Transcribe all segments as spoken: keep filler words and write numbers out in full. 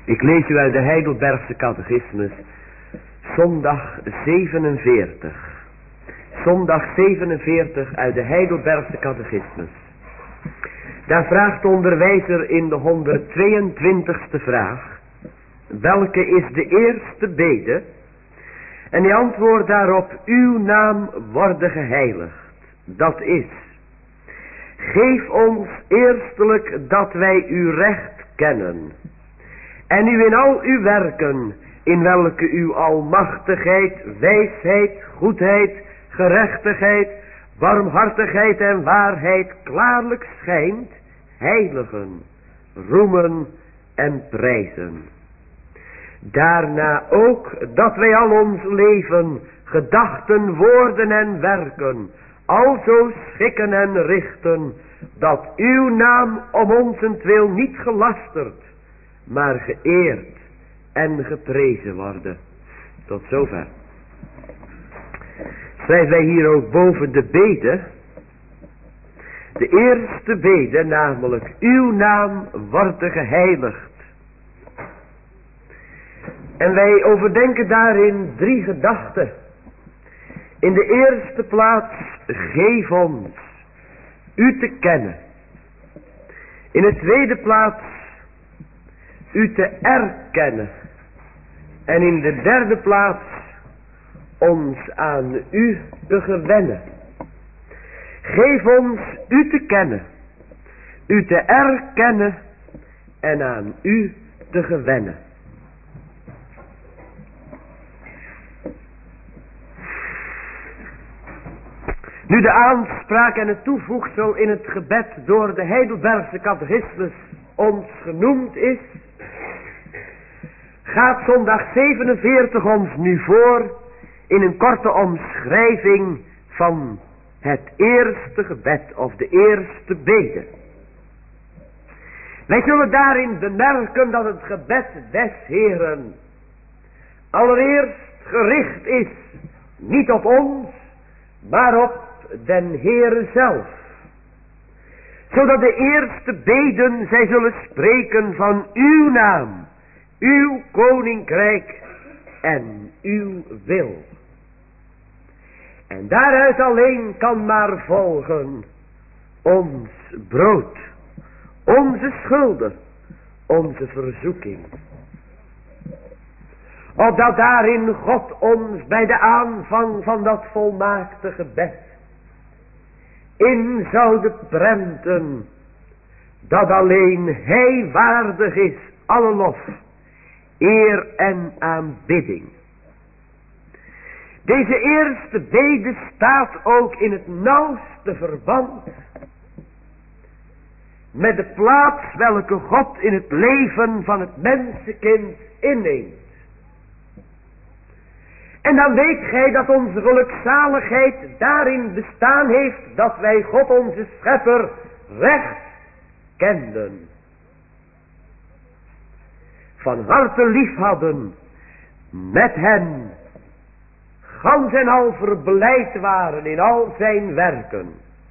Ik lees u uit de Heidelbergse Catechismus, zondag zevenenveertig. Zondag zevenenveertig uit de Heidelbergse Catechismus. Daar vraagt de onderwijzer in de honderdtweeëntwintigste vraag: welke is de eerste bede? En hij antwoordt daarop: uw naam worden geheiligd. Dat is: geef ons eerstelijk dat wij uw recht kennen. En u in al uw werken, in welke uw almachtigheid, wijsheid, goedheid, gerechtigheid, barmhartigheid en waarheid klaarlijk schijnt, heiligen, roemen en prijzen. Daarna ook dat wij al ons leven, gedachten, woorden en werken, alzo schikken en richten, dat uw naam om onzentwil niet gelasterd, maar geëerd en geprezen worden. Tot zover. Schrijven wij hier ook boven de bede. De eerste bede, namelijk: uw naam wordt geheiligd. En wij overdenken daarin drie gedachten. In de eerste plaats: geef ons u te kennen. In de tweede plaats: u te erkennen. En in de derde plaats: ons aan u te gewennen. Geef ons u te kennen, u te erkennen en aan u te gewennen. Nu de aanspraak en het toevoegsel in het gebed door de Heidelbergse Catechismus ons genoemd is, gaat zondag zevenenveertig ons nu voor in een korte omschrijving van het eerste gebed of de eerste bede. Wij zullen daarin bemerken dat het gebed des Heeren allereerst gericht is niet op ons, maar op den Heere zelf. Zodat de eerste beden, zij zullen spreken van uw naam, uw koninkrijk en uw wil. En daaruit alleen kan maar volgen ons brood, onze schulden, onze verzoeking. Opdat daarin God ons bij de aanvang van dat volmaakte gebed in zouden prenten dat alleen Hij waardig is alle lof, eer en aanbidding. Deze eerste bede staat ook in het nauwste verband met de plaats welke God in het leven van het mensenkind inneemt. En dan weet gij dat onze gelukzaligheid daarin bestaan heeft dat wij God onze schepper recht kenden. Van harte lief hadden, met hem gans en al verblijd waren in al zijn werken.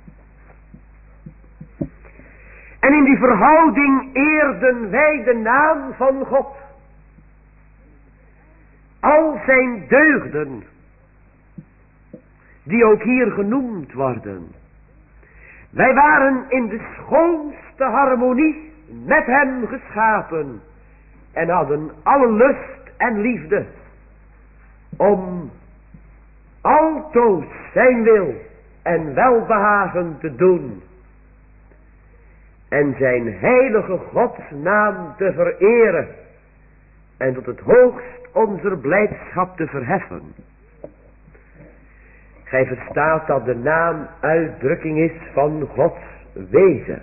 En in die verhouding eerden wij de naam van God. Al zijn deugden, die ook hier genoemd worden. Wij waren in de schoonste harmonie met hem geschapen en hadden alle lust en liefde om altoos zijn wil en welbehagen te doen en zijn heilige Godsnaam te vereren en tot het hoogst onze blijdschap te verheffen. Gij verstaat dat de naam uitdrukking is van Gods wezen.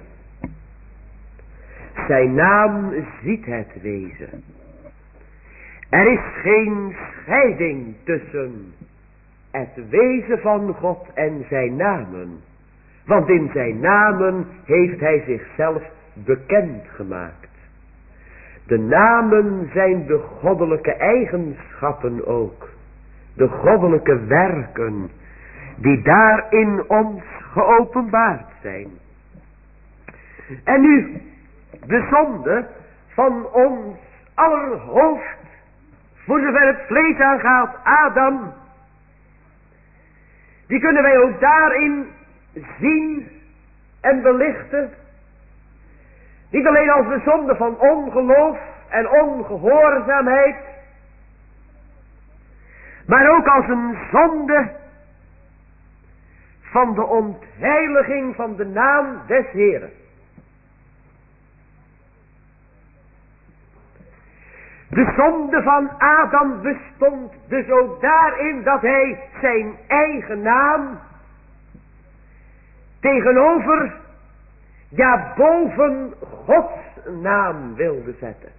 Zijn naam ziet het wezen. Er is geen scheiding tussen het wezen van God en zijn namen. Want in zijn namen heeft hij zichzelf bekend gemaakt. De namen zijn de goddelijke eigenschappen ook. De goddelijke werken die daarin ons geopenbaard zijn. En nu de zonde van ons allerhoofd, voor zover het vlees aangaat, Adam, die kunnen wij ook daarin zien en belichten. Niet alleen als de zonde van ongeloof en ongehoorzaamheid, maar ook als een zonde van de ontheiliging van de naam des Heeren. De zonde van Adam bestond dus ook daarin dat hij zijn eigen naam tegenover, ja boven Gods naam wilde zetten.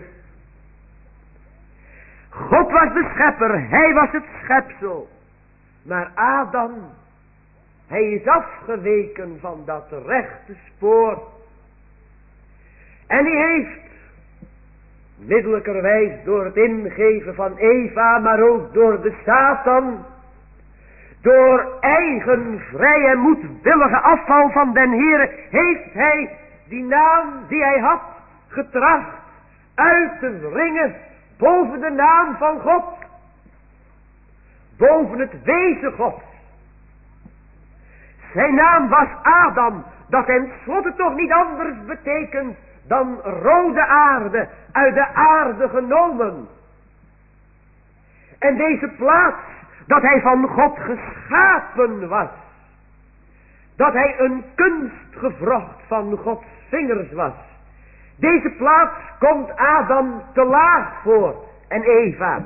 God was de schepper, hij was het schepsel. Maar Adam, hij is afgeweken van dat rechte spoor. En hij heeft, middelijkerwijs door het ingeven van Eva, maar ook door de Satan, door eigen vrije en moedwillige afval van den Heere, heeft hij die naam die hij had getracht uit te wringen boven de naam van God, boven het wezen Gods. Zijn naam was Adam, dat tenslotte toch niet anders betekent dan rode aarde, uit de aarde genomen. En deze plaats, dat hij van God geschapen was, dat hij een kunstgewrocht van Gods vingers was, deze plaats komt Adam te laag voor en Eva.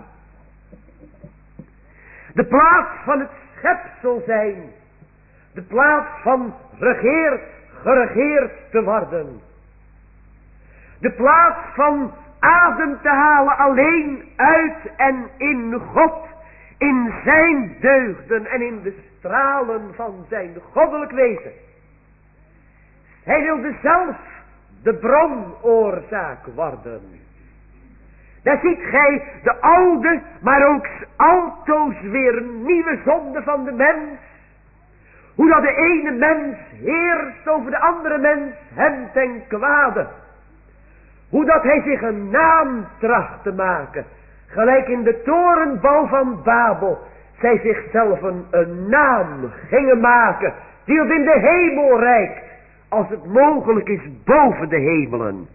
De plaats van het schepsel zijn, de plaats van regeerd, geregeerd te worden. De plaats van adem te halen alleen uit en in God, in zijn deugden en in de stralen van zijn goddelijk wezen. Hij wilde zelf de bronoorzaak worden. Daar ziet gij de oude, maar ook altoos weer nieuwe zonde van de mens. Hoe dat de ene mens heerst over de andere mens, hem ten kwade. Hoe dat hij zich een naam tracht te maken. Gelijk in de torenbouw van Babel. Zij zichzelf een, een naam gingen maken. Die op in de hemel reikt. Als het mogelijk is boven de hemelen.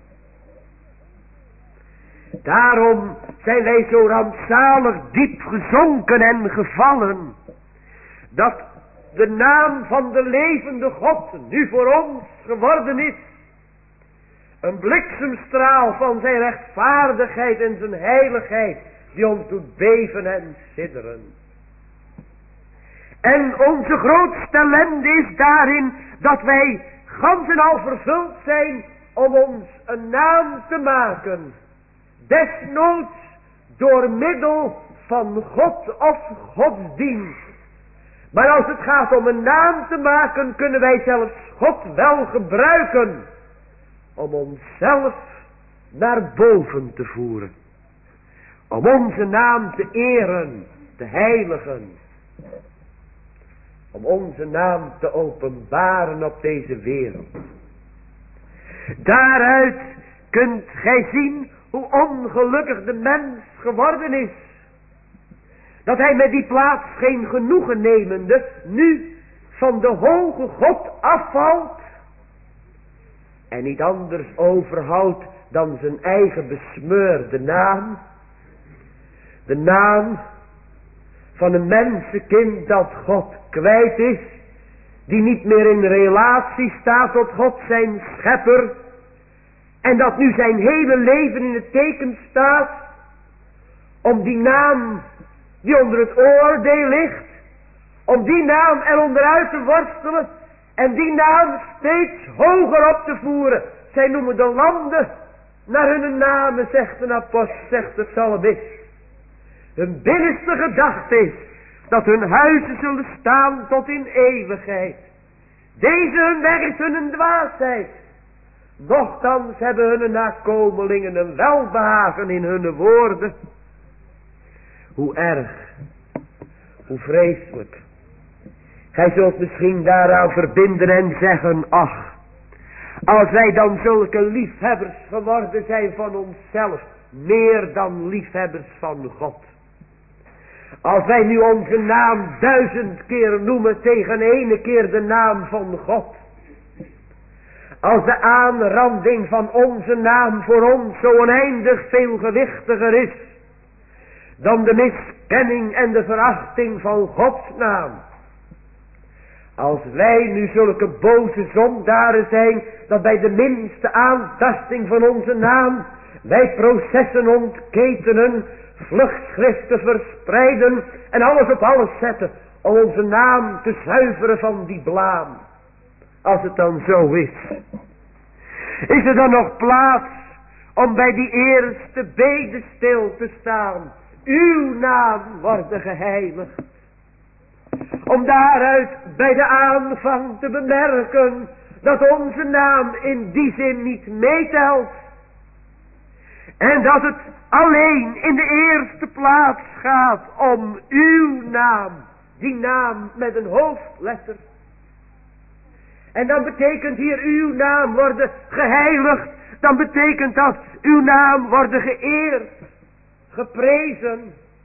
Daarom zijn wij zo rampzalig diep gezonken en gevallen. Dat de naam van de levende God nu voor ons geworden is. Een bliksemstraal van zijn rechtvaardigheid en zijn heiligheid. Die ons doet beven en sidderen. En onze grootste ellende is daarin dat wij gans en al vervuld zijn om ons een naam te maken. Desnoods door middel van God of godsdienst. Maar als het gaat om een naam te maken, kunnen wij zelfs God wel gebruiken. Om onszelf naar boven te voeren. Om onze naam te eren, te heiligen. Om onze naam te openbaren op deze wereld. Daaruit kunt gij zien hoe ongelukkig de mens geworden is. Dat hij met die plaats geen genoegen nemende, nu van de hoge God afvalt. En niet anders overhoudt dan zijn eigen besmeurde naam. De naam van een mensenkind dat God kwijt is. Die niet meer in relatie staat tot God zijn schepper. En dat nu zijn hele leven in het teken staat. Om die naam die onder het oordeel ligt. Om die naam er onderuit te worstelen. En die naam steeds hoger op te voeren. Zij noemen de landen naar hun namen, zegt een apostel, zegt de psalmist. Hun binnenste gedachte is dat hun huizen zullen staan tot in eeuwigheid. Deze hun weg is hun dwaasheid. Nochtans hebben hun nakomelingen een welbehagen in hun woorden. Hoe erg, hoe vreselijk. Gij zult misschien daaraan verbinden en zeggen, ach, als wij dan zulke liefhebbers geworden zijn van onszelf, meer dan liefhebbers van God. Als wij nu onze naam duizend keer noemen tegen ene keer de naam van God. Als de aanranding van onze naam voor ons zo oneindig veel gewichtiger is dan de miskenning en de verachting van Gods naam. Als wij nu zulke boze zondaren zijn, dat bij de minste aantasting van onze naam wij processen ontketenen, vluchtschriften verspreiden en alles op alles zetten om onze naam te zuiveren van die blaam. Als het dan zo is, is er dan nog plaats om bij die eerste bede stil te staan. Uw naam wordt geheiligd. Om daaruit bij de aanvang te bemerken dat onze naam in die zin niet meetelt. En dat het alleen in de eerste plaats gaat om uw naam. Die naam met een hoofdletter. En dan betekent hier uw naam worden geheiligd. Dan betekent dat uw naam worden geëerd. Geprezen.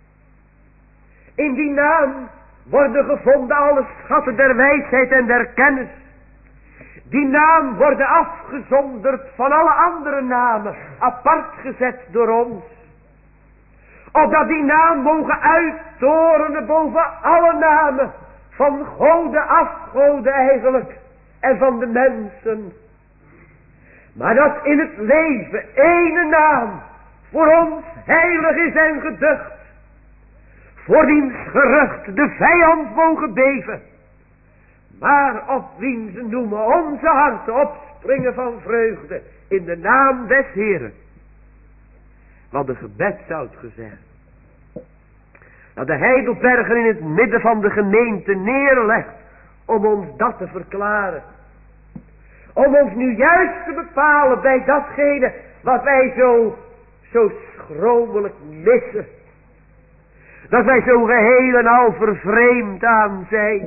In die naam worden gevonden alle schatten der wijsheid en der kennis. Die naam worden afgezonderd van alle andere namen, apart gezet door ons. Opdat die naam mogen uittorenen boven alle namen, van goden, afgoden eigenlijk, en van de mensen. Maar dat in het leven ene naam voor ons heilig is en geducht. Voor diens gerucht de vijand mogen beven. Maar op wiens noemen onze harten opspringen van vreugde in de naam des Heeren. Wat de gebed zou gezegd. Dat de Heidelberger in het midden van de gemeente neerlegt om ons dat te verklaren. Om ons nu juist te bepalen bij datgene wat wij zo, zo schromelijk missen. Dat wij zo geheel en al vervreemd aan zijn.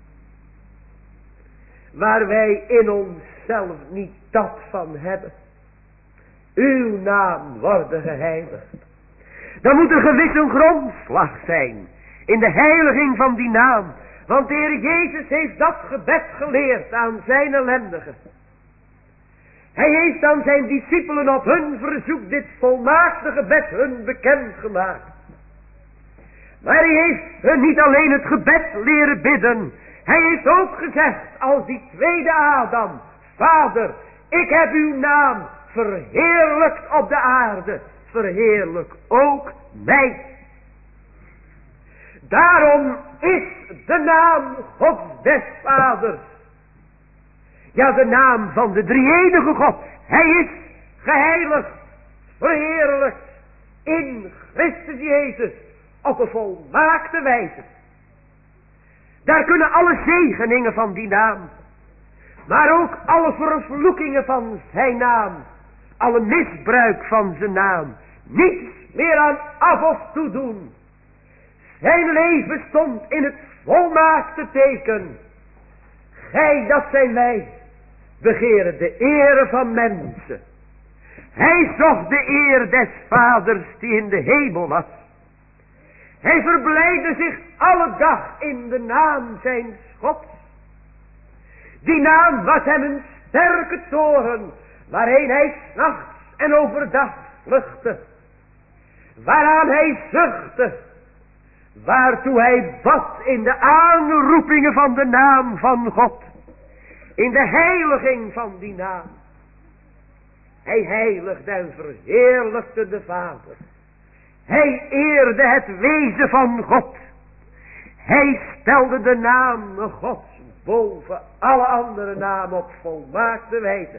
Waar wij in onszelf niet dat van hebben. Uw naam worden geheiligd. Dan moet er gewis een grondslag zijn. In de heiliging van die naam. Want de Heer Jezus heeft dat gebed geleerd aan zijn ellendigen. Hij heeft aan zijn discipelen op hun verzoek dit volmaakte gebed hun bekend gemaakt. Maar hij heeft hun niet alleen het gebed leren bidden. Hij heeft ook gezegd als die tweede Adam. Vader, ik heb uw naam verheerlijkt op de aarde. Verheerlijk ook mij. Daarom is de naam Gods des Vaders. Ja, de naam van de drie-enige God. Hij is geheiligd, verheerlijkt in Christus Jezus op een volmaakte wijze. Daar kunnen alle zegeningen van die naam, maar ook alle vervloekingen van zijn naam, alle misbruik van zijn naam, niets meer aan af of toedoen. Zijn leven stond in het volmaakte teken. Gij, dat zijn wij, begeren de ere van mensen. Hij zocht de eer des Vaders die in de hemel was. Hij verblijde zich alle dag in de naam zijn Gods. Die naam was hem een sterke toren, waarheen hij 's nachts en overdag vluchtte. Waaraan hij zuchtte, waartoe hij bad in de aanroepingen van de naam van God. In de heiliging van die naam. Hij heiligde en verheerlijkte de Vader. Hij eerde het wezen van God. Hij stelde de naam Gods boven alle andere namen op volmaakte wijze.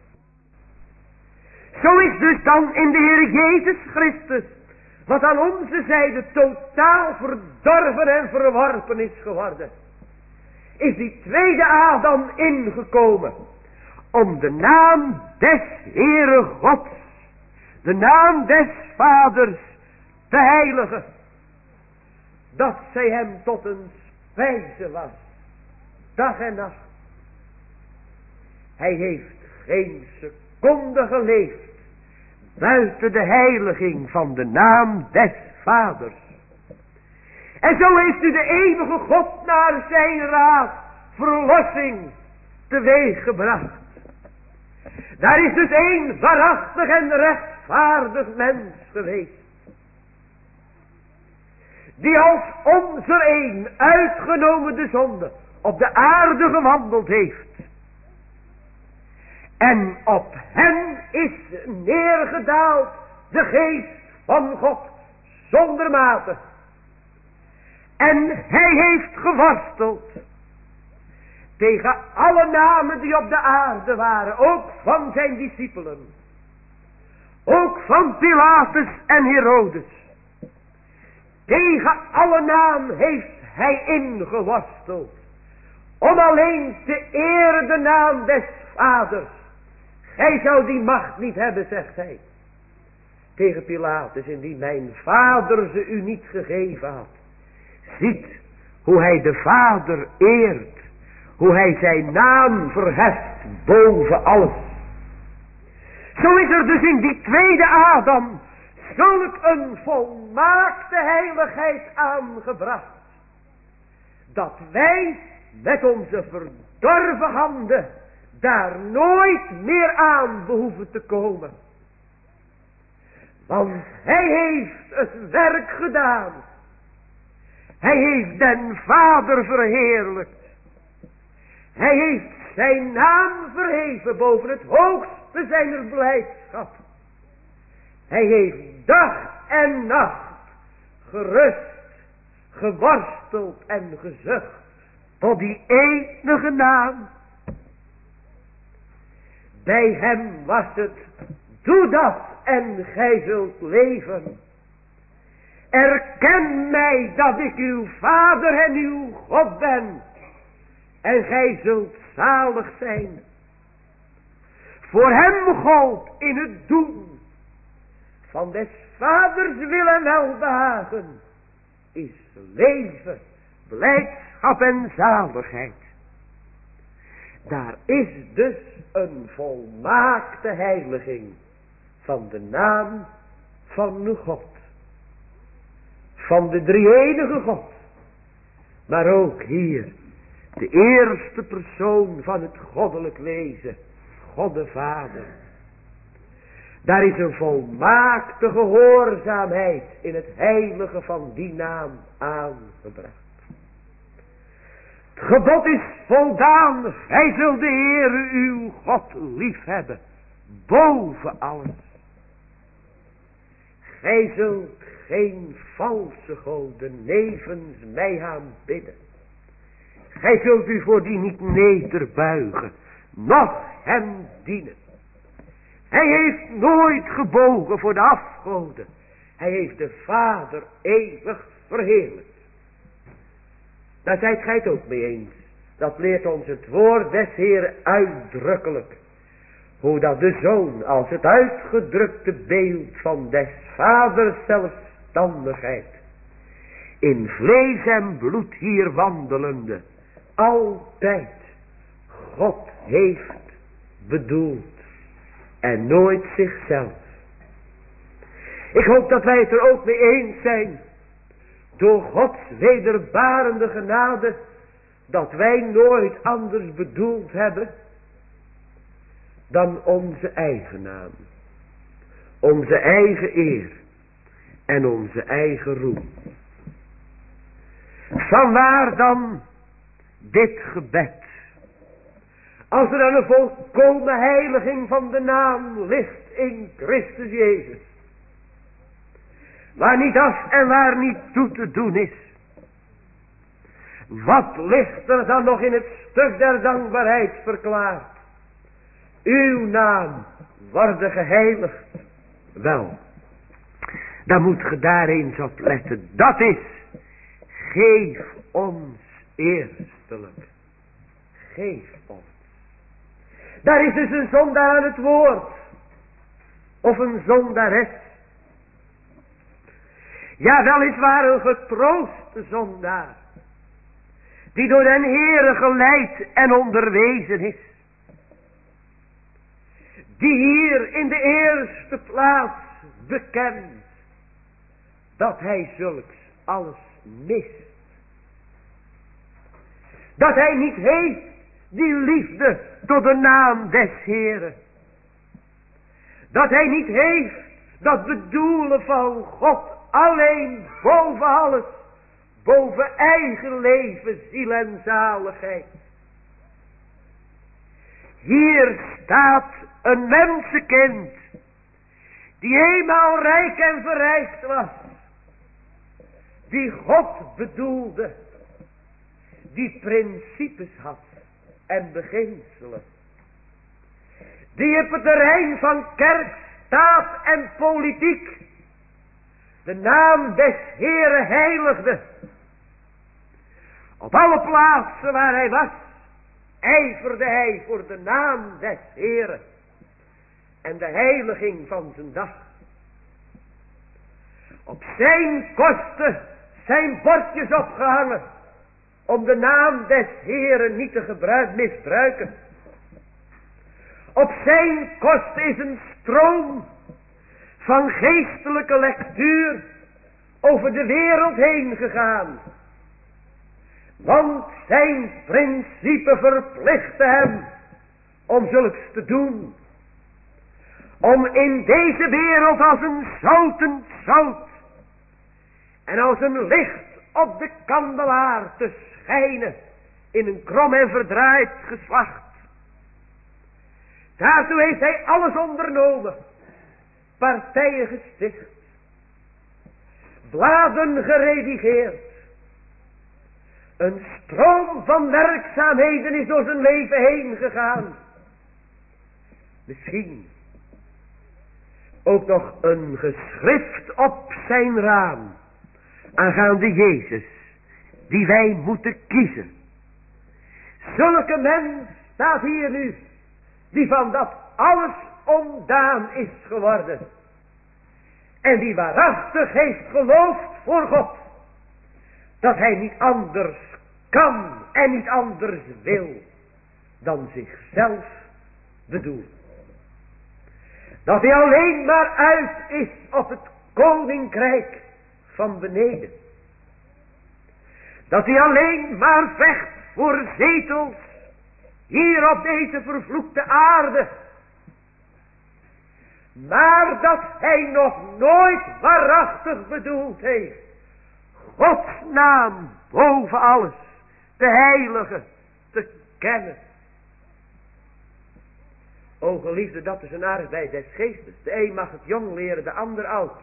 Zo is dus dan in de Heer Jezus Christus, wat aan onze zijde totaal verdorven en verworpen is geworden, is die tweede Adam ingekomen om de naam des Heere Gods, de naam des Vaders te heiligen, dat zij hem tot een spijze was, dag en nacht. Hij heeft geen seconde geleefd buiten de heiliging van de naam des Vaders. En zo heeft u de eeuwige God naar zijn raad verlossing teweeg gebracht. Daar is dus één waarachtig en rechtvaardig mens geweest, die als onze een uitgenomen de zonde op de aarde gewandeld heeft. En op hem is neergedaald de geest van God zonder mate. En hij heeft geworsteld tegen alle namen die op de aarde waren, ook van zijn discipelen, ook van Pilatus en Herodes. Tegen alle naam heeft hij ingeworsteld, om alleen te eren de naam des Vaders. Gij zou die macht niet hebben, zegt hij tegen Pilatus, indien mijn Vader ze u niet gegeven had. Ziet hoe hij de Vader eert, hoe hij zijn naam verheft boven alles. Zo is er dus in die tweede Adam zulk een volmaakte heiligheid aangebracht, dat wij met onze verdorven handen daar nooit meer aan behoeven te komen. Want hij heeft het werk gedaan. Hij heeft den Vader verheerlijkt. Hij heeft zijn naam verheven boven het hoogste zijner blijdschap. Hij heeft dag en nacht gerust, geworsteld en gezucht tot die enige naam. Bij hem was het, doe dat en gij zult leven. Erken mij dat ik uw Vader en uw God ben. En gij zult zalig zijn. Voor hem gold in het doen van des Vaders wil en welbehagen is leven, blijdschap en zaligheid. Daar is dus een volmaakte heiliging van de naam van uw God. Van de drie-enige God. Maar ook hier de eerste persoon van het goddelijk wezen. God de Vader. Daar is een volmaakte gehoorzaamheid in het heilige van die naam aangebracht. Het gebod is voldaan. Gij zult de Heere uw God lief hebben. Boven alles. Gij zult geen valse goden nevens mij aanbidden. Gij zult u voor die niet nederbuigen, noch hem dienen. Hij heeft nooit gebogen voor de afgoden. Hij heeft de Vader eeuwig verheerlijkt. Daar zijt gij het ook mee eens. Dat leert ons het woord des Heeren uitdrukkelijk. Hoe dat de Zoon als het uitgedrukte beeld van des Vaders zelfstandigheid, in vlees en bloed hier wandelende, altijd God heeft bedoeld en nooit zichzelf. Ik hoop dat wij het er ook mee eens zijn, door Gods wederbarende genade, dat wij nooit anders bedoeld hebben dan onze eigen naam, onze eigen eer en onze eigen roem. Vanwaar dan dit gebed? Als er dan een volkomen heiliging van de naam ligt in Christus Jezus, waar niet af en waar niet toe te doen is, wat ligt er dan nog in het stuk der dankbaarheid verklaard? Uw naam worden geheiligd. Wel, daar moet ge daar eens op letten. Dat is, geef ons eerstelijk. Geef ons. Daar is dus een zondaar aan het woord. Of een zondares. Ja, weliswaar een getrooste zondaar. Die door den Heere geleid en onderwezen is. die hier in de eerste plaats bekent dat hij zulks alles mist. Dat hij niet heeft die liefde tot de naam des Heeren. Dat hij niet heeft dat bedoelen van God alleen boven alles, boven eigen leven, ziel en zaligheid. Hier staat een mensenkind die eenmaal rijk en verrijkt was, die God bedoelde, die principes had en beginselen, die op het terrein van kerk, staat en politiek de naam des Heeren heiligde. Op alle plaatsen waar hij was, ijverde hij voor de naam des Heeren en de heiliging van zijn dag. Op zijn kosten zijn bordjes opgehangen om de naam des Heeren niet te gebruik, misbruiken. Op zijn kosten is een stroom van geestelijke lectuur over de wereld heen gegaan. Want zijn principe verplichtte hem om zulks te doen. Om in deze wereld als een zoutend zout en als een licht op de kandelaar te schijnen in een krom en verdraaid geslacht. Daartoe heeft hij alles ondernomen. Partijen gesticht. Bladen geredigeerd. Een stroom van werkzaamheden is door zijn leven heen gegaan. Misschien ook nog een geschrift op zijn raam aangaande Jezus, die wij moeten kiezen. Zulke mens staat hier nu, die van dat alles ontdaan is geworden. En die waarachtig heeft geloofd voor God, dat hij niet anders kan en niet anders wil dan zichzelf bedoelen. Dat hij alleen maar uit is op het koninkrijk van beneden. Dat hij alleen maar vecht voor zetels hier op deze vervloekte aarde. Maar dat hij nog nooit waarachtig bedoeld heeft Gods naam boven alles te heiligen, te kennen. O geliefde, dat is een arbeid des geestes. De een mag het jong leren, de ander oud.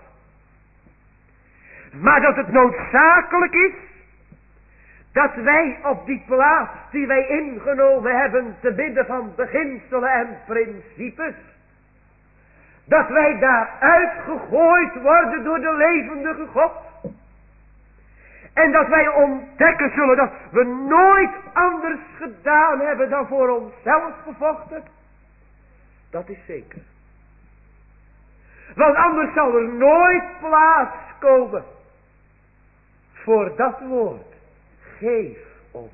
Maar dat het noodzakelijk is dat wij op die plaats die wij ingenomen hebben te midden van beginselen en principes, dat wij daar uitgegooid worden door de levendige God. En dat wij ontdekken zullen dat we nooit anders gedaan hebben dan voor onszelf gevochten. Dat is zeker. Want anders zal er nooit plaats komen voor dat woord. Geef ons.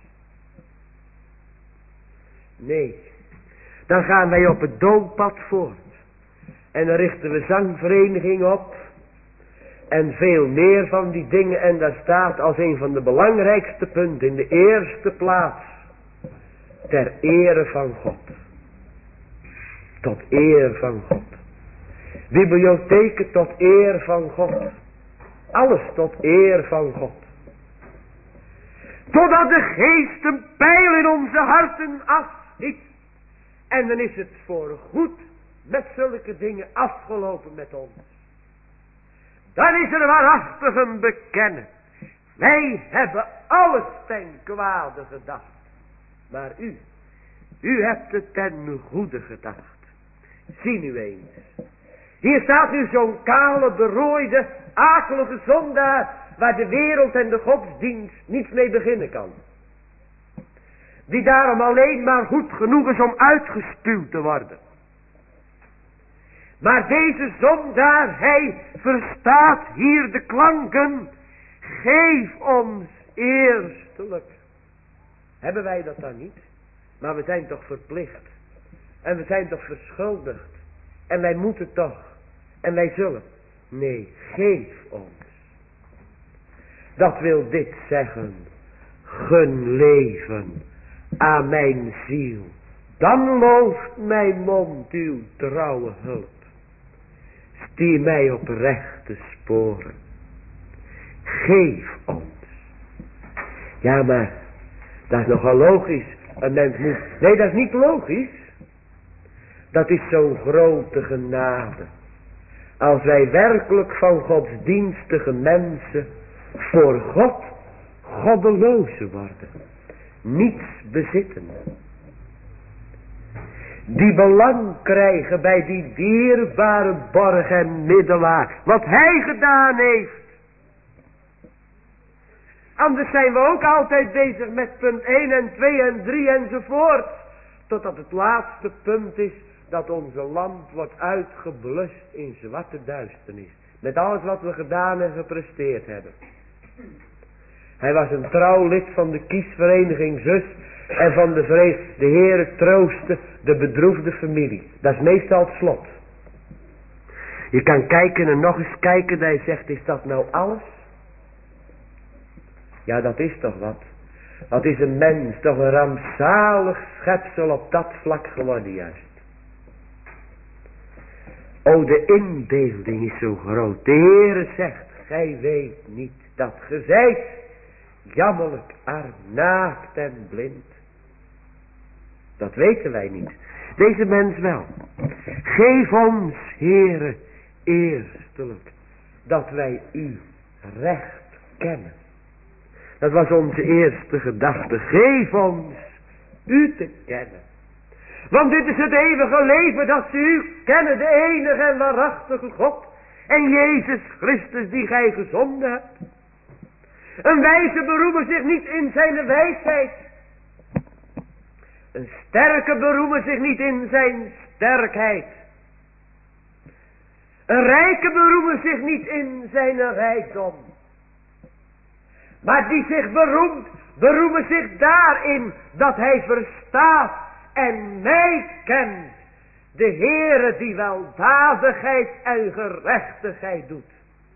Nee, dan gaan wij op het doolpad voort. En dan richten we zangvereniging op. En veel meer van die dingen. En daar staat als een van de belangrijkste punten in de eerste plaats. Ter ere van God. Tot eer van God. Bibliotheken tot eer van God. Alles tot eer van God. Totdat de geest een pijl in onze harten afschiet. En dan is het voor goed met zulke dingen afgelopen met ons. Dan is er waarachtig een bekennen. Wij hebben alles ten kwade gedacht. Maar u, u hebt het ten goede gedacht. Zie nu eens. Hier staat nu zo'n kale, berooide, akelige zondaar, waar de wereld en de godsdienst niets mee beginnen kan. Die daarom alleen maar goed genoeg is om uitgespuwd te worden. Maar deze zondaar, hij verstaat hier de klanken. Geef ons eerstelijk. Hebben wij dat dan niet? Maar we zijn toch verplicht. En we zijn toch verschuldigd. En wij moeten toch. En wij zullen. Nee, geef ons. Dat wil dit zeggen. Gun leven aan mijn ziel. Dan looft mijn mond uw trouwe hulp. Stier mij op rechte sporen. Geef ons. Ja, maar dat is nogal logisch. Een mens moet... Nee, dat is niet logisch. Dat is zo'n grote genade. Als wij werkelijk van godsdienstige mensen voor God goddelozen worden. Niets bezitten. Die belang krijgen bij die dierbare borg en middelaar. Wat hij gedaan heeft. Anders zijn we ook altijd bezig met punt één en twee en drie enzovoort. Totdat het laatste punt is dat onze lamp wordt uitgeblust in zwarte duisternis. Met alles wat we gedaan en gepresteerd hebben. Hij was een trouw lid van de kiesvereniging Zus. En van de vrees, de Heere troostte de bedroefde familie. Dat is meestal het slot. Je kan kijken en nog eens kijken. Dat je zegt, is dat nou alles? Ja, dat is toch wat. Wat is een mens toch een rampzalig schepsel op dat vlak geworden juist. O, de inbeelding is zo groot. De Heere zegt, gij weet niet dat ge zijt jammerlijk, arm, naakt en blind. Dat weten wij niet. Deze mens wel. Geef ons, Heere, eerstelijk, dat wij u recht kennen. Dat was onze eerste gedachte. Geef ons u te kennen. Want dit is het eeuwige leven dat ze u kennen, de enige en waarachtige God. En Jezus Christus die gij gezonden hebt. Een wijze beroemen zich niet in zijn wijsheid. Een sterke beroemen zich niet in zijn sterkheid. Een rijke beroemen zich niet in zijn rijkdom. Maar die zich beroemt, beroemen zich daarin dat hij verstaat en mij kent. De Heere die weldadigheid en gerechtigheid doet.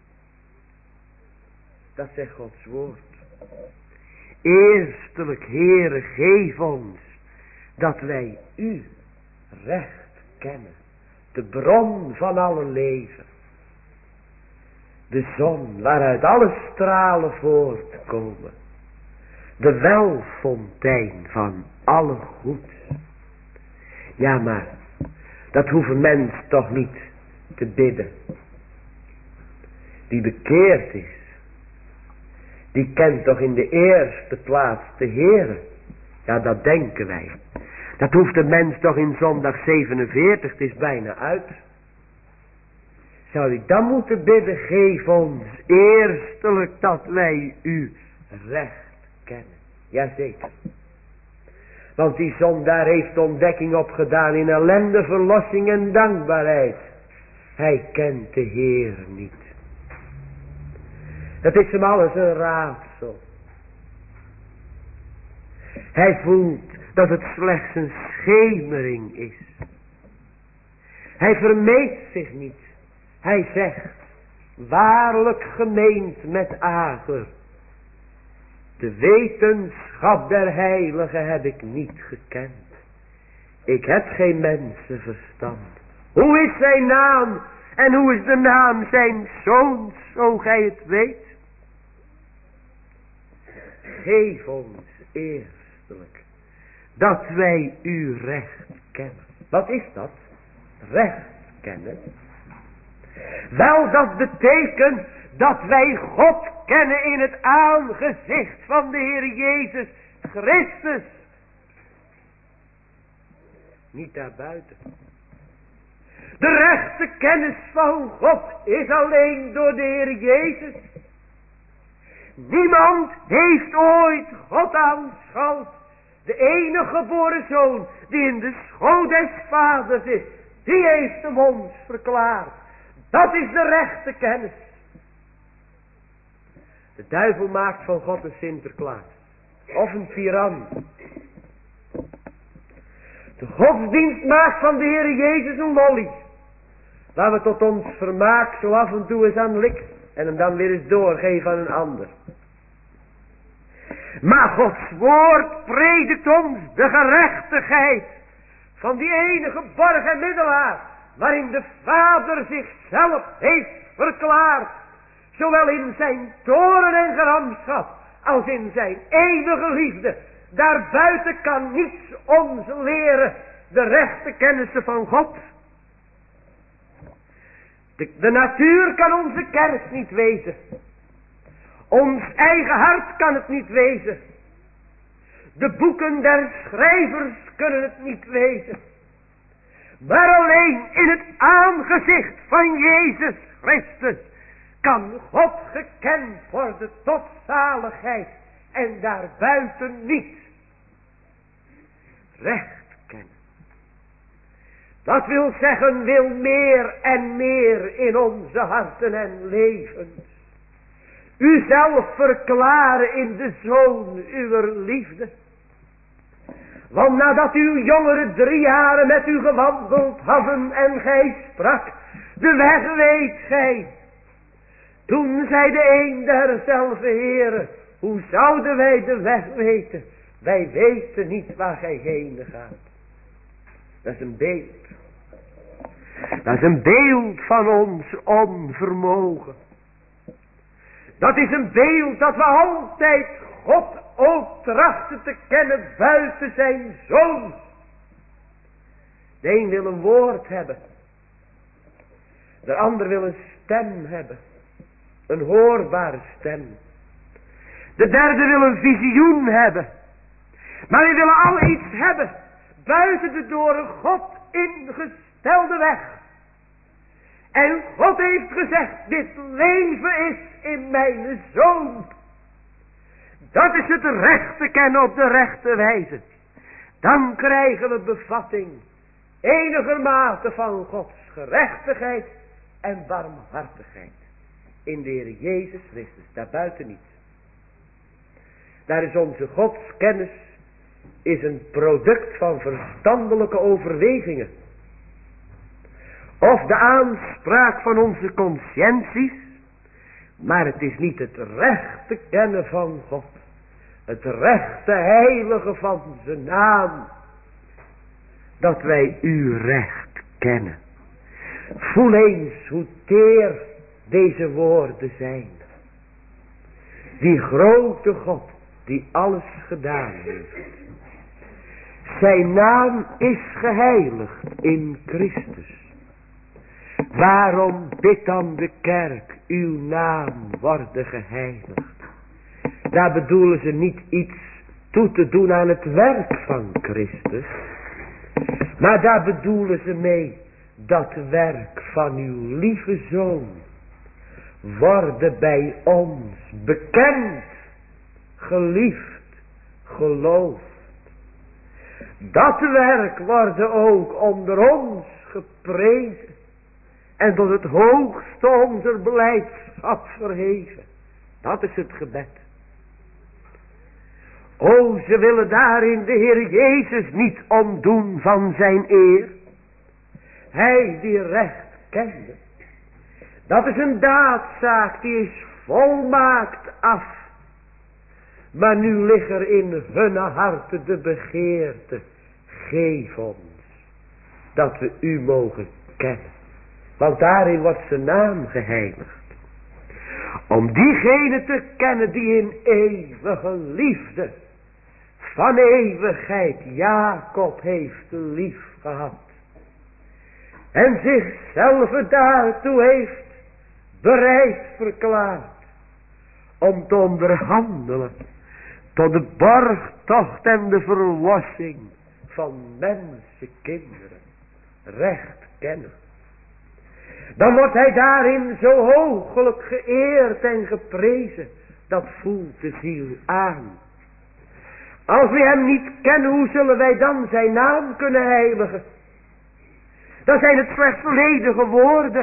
Dat zegt Gods woord. Eerstelijk, Heere, geef ons dat wij u recht kennen. De bron van alle leven. De zon waaruit alle stralen voortkomen. De welfontein van alle goed. Ja, maar dat hoeft een mens toch niet te bidden. Die bekeerd is. Die kent toch in de eerste plaats de Heere. Ja, dat denken wij. Dat hoeft de mens toch in zondag zevenenveertig, het is bijna uit. Zou ik dan moeten bidden, geef ons eerstelijk dat wij u recht kennen. Jazeker. Want die zondaar heeft ontdekking opgedaan in ellende, verlossing en dankbaarheid. Hij kent de Heer niet. Het is hem alles een raadsel. Hij voelt dat het slechts een schemering is. Hij vermeet zich niet. Hij zegt, waarlijk gemeend met Ager. De wetenschap der heiligen heb ik niet gekend. Ik heb geen mensenverstand. Hoe is zijn naam en hoe is de naam zijn zoons, zo gij het weet? Geef ons eerstelijk dat wij u recht kennen. Wat is dat? Recht kennen. Wel, dat betekent dat wij God kennen in het aangezicht van de Heer Jezus Christus. Niet daarbuiten. De rechte kennis van God is alleen door de Heer Jezus. Niemand heeft ooit God aanschouwd. De enige geboren zoon die in de schoot des vaders is, die heeft hem ons verklaard. Dat is de rechte kennis. De duivel maakt van God een Sinterklaas. Of een tiran. de godsdienst maakt van de Heer Jezus een lolly. Waar we tot ons vermaak zo af en toe eens aan likken. En hem dan weer eens doorgeven aan een ander. Maar Gods woord predikt ons de gerechtigheid van die enige borg en middelaar. Waarin de Vader zichzelf heeft verklaard. Zowel in zijn toren en gramschap als in zijn eeuwige liefde. Daarbuiten kan niets ons leren de rechte kennissen van God. De, de natuur kan onze kerk niet wezen. Ons eigen hart kan het niet wezen. De boeken der schrijvers kunnen het niet wezen. Maar alleen in het aangezicht van Jezus Christus kan God gekend worden tot zaligheid. En daarbuiten niet. Recht kennen. Dat wil zeggen, wil meer en meer in onze harten en levens. Uzelf verklaren in de Zoon uwer liefde. Want nadat uw jongeren drie jaren met u gewandeld hadden en gij sprak, de weg weet gij. Toen zei de een derzelfde Heere, hoe zouden wij de weg weten? Wij weten niet waar gij heen gaat. Dat is een beeld. Dat is een beeld van ons onvermogen. Dat is een beeld dat we altijd God ook trachten te kennen buiten zijn Zoon. De een wil een woord hebben. De ander wil een stem hebben. Een hoorbare stem. De derde wil een visioen hebben. Maar die willen al iets hebben. Buiten de door een God ingestelde weg. En God heeft gezegd, dit leven is in mijn Zoon. Dat is het rechte kennen op de rechte wijze. Dan krijgen we bevatting enigermate van Gods gerechtigheid en barmhartigheid. In de Heer Jezus Christus, daarbuiten niet. Daar is onze godskennis, is een product van verstandelijke overwegingen. Of de aanspraak van onze conscienties, maar het is niet het rechte kennen van God. Het rechte heilige van zijn naam. Dat wij uw recht kennen. Voel eens hoe teer deze woorden zijn. Die grote God die alles gedaan heeft. Zijn naam is geheiligd in Christus. Waarom bidt dan de kerk, uw naam worden geheiligd? Daar bedoelen ze niet iets toe te doen aan het werk van Christus. Maar daar bedoelen ze mee dat werk van uw lieve Zoon worden bij ons bekend, geliefd, geloofd. Dat werk worden ook onder ons geprezen en tot het hoogste onze blijdschap verheven. Dat is het gebed. O, ze willen daarin de Heer Jezus niet ontdoen van zijn eer. Hij die recht kende. Dat is een daadzaak die is volmaakt af. Maar nu ligt er in hun harten de begeerte. Geef ons dat we u mogen kennen. Want daarin wordt zijn naam geheiligd. Om diegene te kennen die in eeuwige liefde van eeuwigheid Jacob heeft lief gehad. En zichzelf daartoe heeft bereid verklaard. Om te onderhandelen tot de borgtocht en de verlossing van mensenkinderen. Recht kennen. Dan wordt hij daarin zo hoogelijk geëerd en geprezen. Dat voelt de ziel aan. Als we hem niet kennen, hoe zullen wij dan zijn naam kunnen heiligen? Dan zijn het slechts ledige woorden.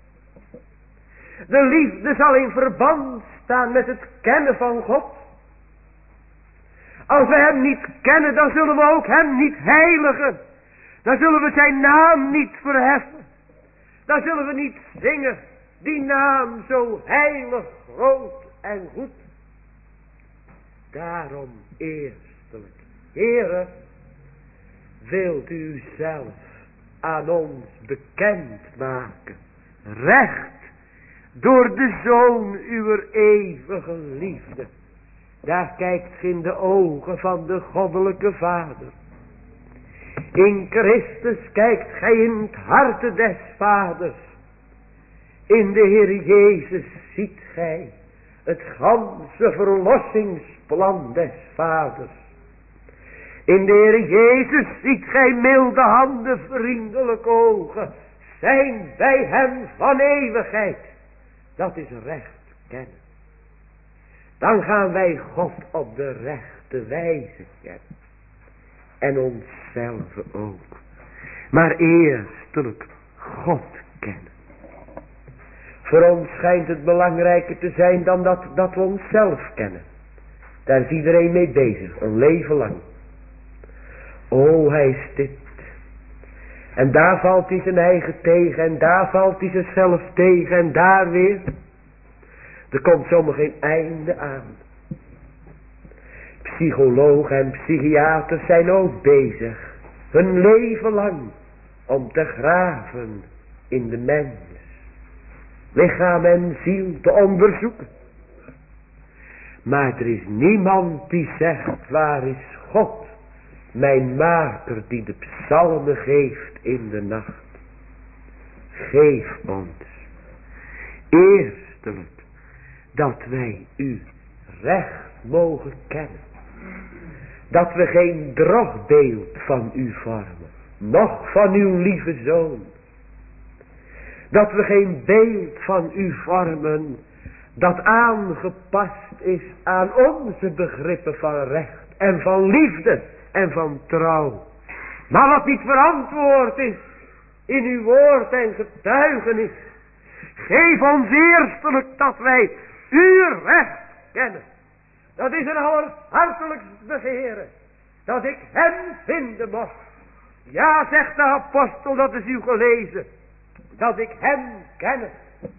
De liefde zal in verband staan met het kennen van God. Als we hem niet kennen, dan zullen we ook hem niet heiligen. Dan zullen we zijn naam niet verheffen. Dan zullen we niet zingen die naam zo heilig, groot en goed. Daarom eerstelijk, Heere, wilt u zelf aan ons bekend maken, recht, door de Zoon uw eeuwige liefde. Daar kijkt ge in de ogen van de goddelijke Vader. In Christus kijkt gij in het harte des Vaders. In de Heer Jezus ziet gij het ganse verlossingsplan des Vaders. In de Heer Jezus ziet gij milde handen, vriendelijke ogen. Zijn wij hem van eeuwigheid. Dat is recht kennen. Dan gaan wij God op de rechte wijze kennen. En onszelf ook. Maar eerstelijk God kennen. Voor ons schijnt het belangrijker te zijn dan dat, dat we onszelf kennen. Daar is iedereen mee bezig, een leven lang. O, hij is dit. En daar valt hij zijn eigen tegen. En daar valt hij zichzelf tegen. En daar weer. Er komt zomaar geen einde aan. Psychologen en psychiaters zijn ook bezig. Hun leven lang. Om te graven in de mens. Lichaam en ziel te onderzoeken. Maar er is niemand die zegt, waar is God? Mijn maker die de psalmen geeft in de nacht. Geef ons eerstelijk dat wij u recht mogen kennen. Dat we geen drogbeeld van u vormen. Noch van uw lieve Zoon. Dat we geen beeld van u vormen dat aangepast is aan onze begrippen van recht en van liefde en van trouw. Maar wat niet verantwoord is in uw woord en getuigenis. Geef ons eerstelijk dat wij uw recht kennen. Dat is een allerhartelijkst begeren. Dat ik hem vinden mocht. Ja, zegt de apostel, dat is u gelezen. Dat ik hem kenne.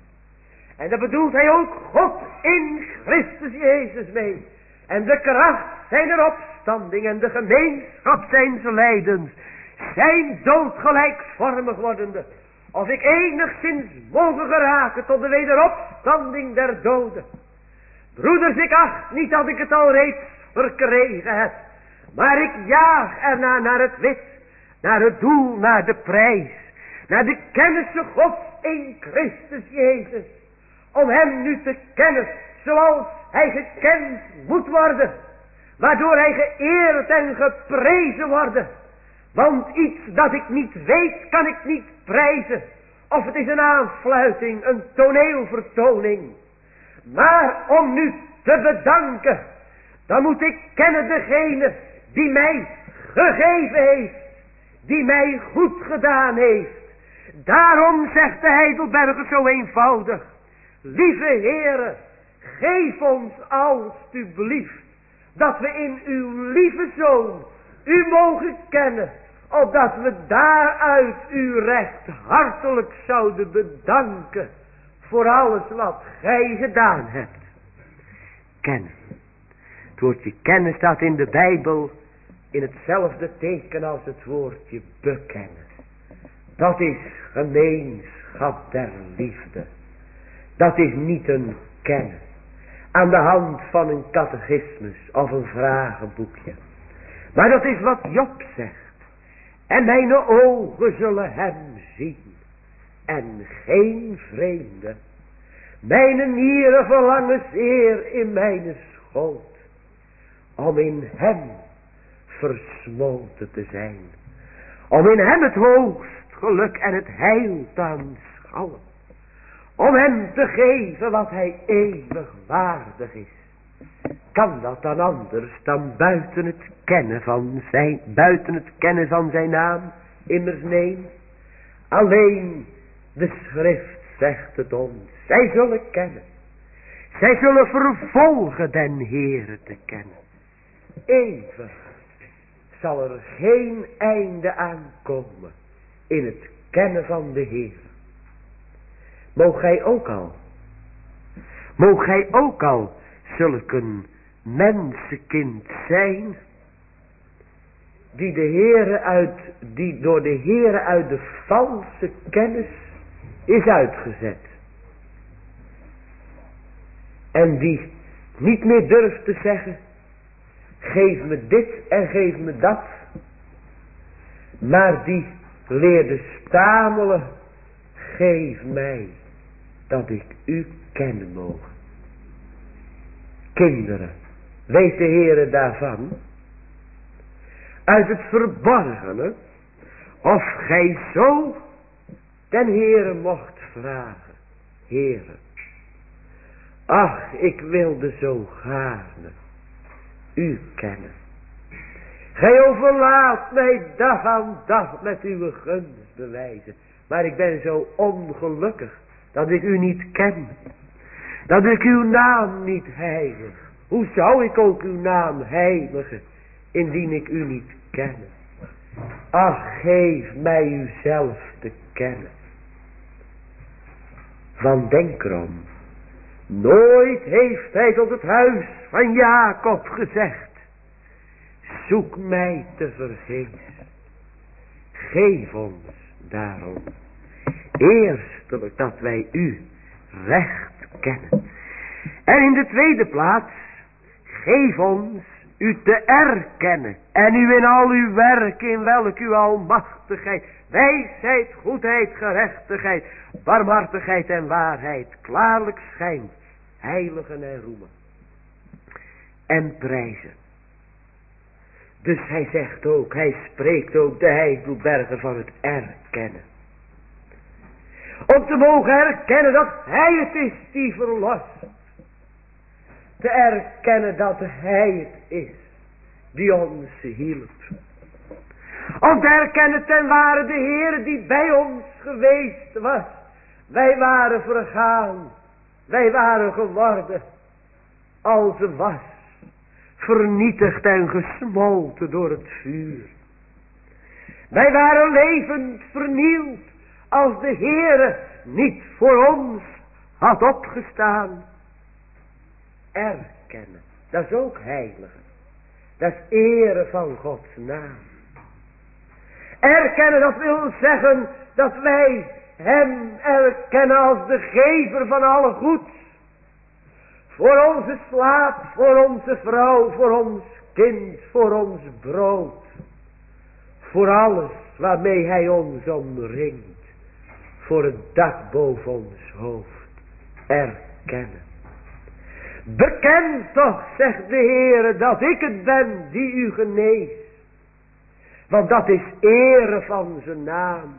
En daar bedoelt hij ook God in Christus Jezus mee. En de kracht zijner opstanding en de gemeenschap zijns lijdens. Zijn doodgelijkvormig wordende. Of ik enigszins mogen geraken tot de wederopstanding der doden. Broeders, ik acht niet dat ik het al reeds verkregen heb. Maar ik jaag erna naar het wit. Naar het doel, naar de prijs. Naar de kennis van God in Christus Jezus. Om hem nu te kennen zoals hij gekend moet worden. Waardoor hij geëerd en geprezen wordt. Want iets dat ik niet weet kan ik niet prijzen. Of het is een aanfluiting, een toneelvertoning. Maar om nu te bedanken, dan moet ik kennen degene die mij gegeven heeft. Die mij goed gedaan heeft. Daarom zegt de Heidelberger zo eenvoudig. Lieve Heere, geef ons alstublieft dat we in uw lieve Zoon u mogen kennen. Opdat we daaruit u recht hartelijk zouden bedanken voor alles wat gij gedaan hebt. Kennen. Het woordje kennen staat in de Bijbel in hetzelfde teken als het woordje bekennen. Dat is gemeenschap der liefde. Dat is niet een kennen. Aan de hand van een catechismus of een vragenboekje. Maar dat is wat Job zegt. En mijn ogen zullen hem zien. En geen vreemde. Mijn nieren verlangen zeer in mijn schoot. Om in hem versmolten te zijn. Om in hem het hoogst geluk en het heil te aanschouwen. Om hem te geven wat hij eeuwig waardig is. Kan dat dan anders dan buiten het kennen van zijn, buiten het kennen van zijn naam? Immers nee. Alleen de schrift zegt het ons. Zij zullen kennen. Zij zullen vervolgen den Heere te kennen. Eeuwig zal er geen einde aan komen in het kennen van de Heer. Moog gij ook al, moog gij ook al zulk een mensenkind zijn, die de Heere uit, die door de Heere uit de valse kennis is uitgezet. En die niet meer durft te zeggen, geef me dit en geef me dat. Maar die leerde stamelen, geef mij dat ik u kennen mogen. Kinderen, weet de Heere daarvan? Uit het verborgene, of gij zo den Heere mocht vragen. Heere, ach, ik wilde zo gaarne u kennen. Gij overlaat mij dag aan dag met uw gunstbewijzen. Maar ik ben zo ongelukkig dat ik u niet ken. Dat ik uw naam niet heilig. Hoe zou ik ook uw naam heiligen, indien ik u niet ken? Ach, geef mij uzelf te kennen. Want denk erom, nooit heeft hij tot het huis van Jacob gezegd, zoek mij te vergeefs. Geef ons daarom eerstelijk dat wij u recht kennen. En in de tweede plaats, geef ons u te erkennen en u in al uw werk, in welk uw almachtigheid, wijsheid, goedheid, gerechtigheid, barmhartigheid en waarheid klaarlijk schijnt, heiligen en roemen en prijzen. Dus hij zegt ook, hij spreekt ook de heidelberger van het erkennen. Om te mogen erkennen dat hij het is die verlost. Te erkennen dat hij het is die ons hielp. Om te erkennen ten ware de Heer die bij ons geweest was. Wij waren vergaan. Wij waren geworden als een was. Vernietigd en gesmolten door het vuur. Wij waren levend vernield als de Heere niet voor ons had opgestaan. Erkennen, dat is ook heiligen. Dat is ere van Gods naam. Erkennen, dat wil zeggen dat wij hem erkennen als de gever van alle goeds. Voor onze slaap, voor onze vrouw, voor ons kind, voor ons brood. Voor alles waarmee hij ons omringt. Voor het dak boven ons hoofd. Erkennen. Beken toch, zegt de Heere, dat ik het ben die u geneest. Want dat is ere van zijn naam.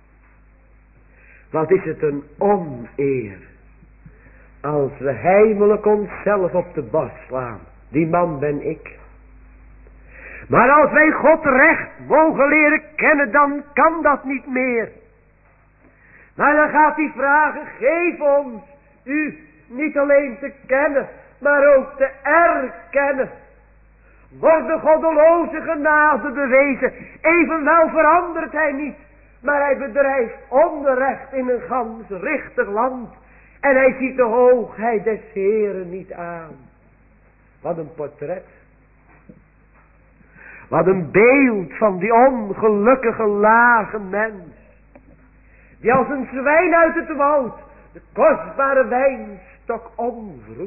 Wat is het een oneer. Als we heimelijk onszelf op de borst slaan. Die man ben ik. Maar als wij God recht mogen leren kennen, dan kan dat niet meer. Maar dan gaat hij vragen, geef ons u niet alleen te kennen, maar ook te erkennen. Wordt de goddeloze genade bewezen, evenwel verandert hij niet, maar hij bedrijft onrecht in een gans richtig land. En hij ziet de hoogheid des Heeren niet aan. Wat een portret. Wat een beeld van die ongelukkige lage mens. Die als een zwijn uit het woud de kostbare wijnstok omvroet.